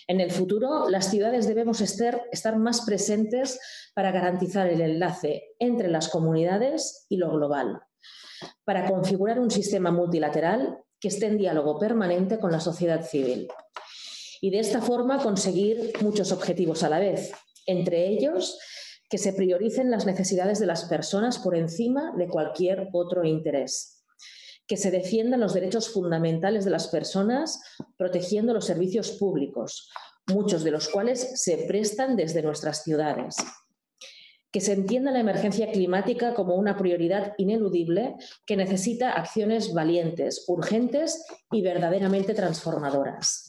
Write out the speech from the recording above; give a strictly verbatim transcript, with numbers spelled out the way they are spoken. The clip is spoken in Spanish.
En el futuro, las ciudades debemos estar, estar más presentes para garantizar el enlace entre las comunidades y lo global, para configurar un sistema multilateral que esté en diálogo permanente con la sociedad civil y de esta forma conseguir muchos objetivos a la vez, entre ellos que se prioricen las necesidades de las personas por encima de cualquier otro interés, que se defiendan los derechos fundamentales de las personas protegiendo los servicios públicos, muchos de los cuales se prestan desde nuestras ciudades, que se entienda la emergencia climática como una prioridad ineludible que necesita acciones valientes, urgentes y verdaderamente transformadoras.